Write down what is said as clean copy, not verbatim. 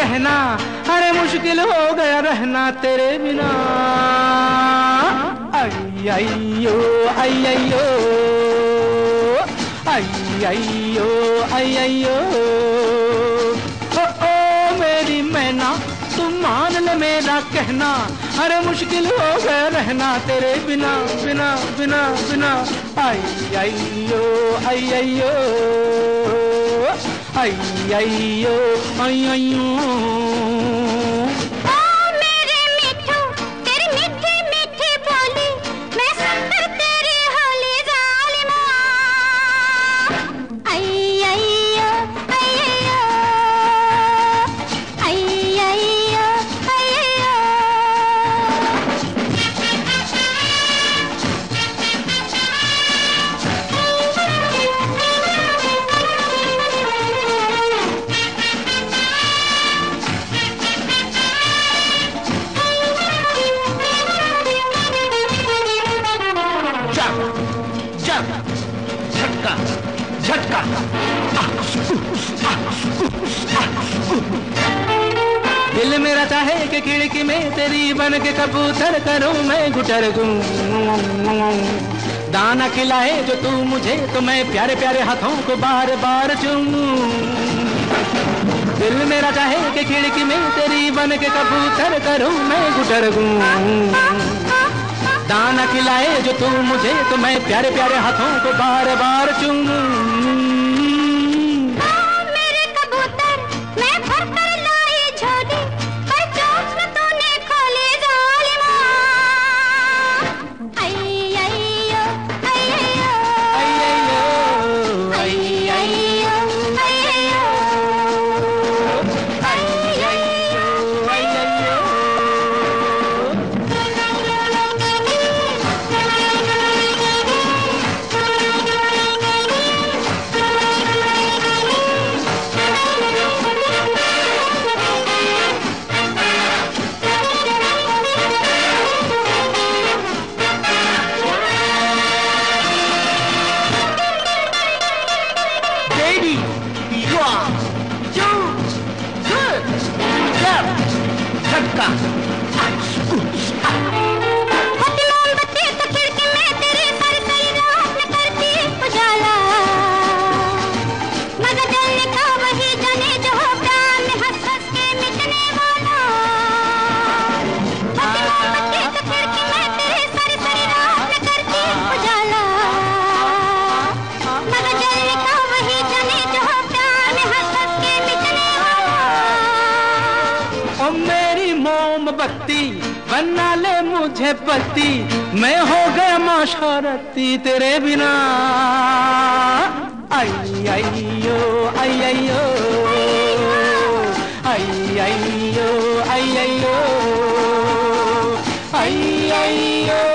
कहना, अरे मुश्किल हो गया रहना तेरे बिना। आई अयो आई अयो आई अयो आई अयो, ओ मेरी मैना तू मान ले मेरा कहना, अरे मुश्किल हो गया रहना तेरे बिना बिना बिना बिना। आई अयो आई अयो आई अयो आई अयो। झटका झटका, दिल मेरा चाहे कि खिड़की में तेरी बन के कबूतर करूं मैं गुटर दूं। दाना खिलाए जो तू मुझे तो मैं प्यारे प्यारे हाथों को बार बार चूमूं। दिल मेरा चाहे कि खिड़की में तेरी बन के कबूतर करूं मैं गुटर दूं। दाना खिलाए जो तू मुझे तो मैं प्यारे प्यारे हाथों को बार बार चूमूं। मेरे कबूतर मैं भर कर लाई झोली, पर चोंच में तूने खोली जालिमा। आई अयो आई अयो आई अयो आई अयो आई अयो आई अयो आई अयो। Ready, one, two, three, झटका। होती मोमबत्ती तो खिड़की में तेरी सारी सारी रात में करती उजाला। मगर जलने का वही जाने जो हो प्यार में हंस हंस के मिटने वाला। होती मोमबत्ती तो खिड़की में तेरी सारी सारी रात में करती उजाला। मगर जलने का वही जाने जो हो प्यार में हंस हंस के मिटने वाला। ओ मेरी मोमबत्ती बना ले मुझे पति, मैं हो गया माशरती तेरे बिना। आई अयो आई अयो आई अयो आई अयो आई अयो।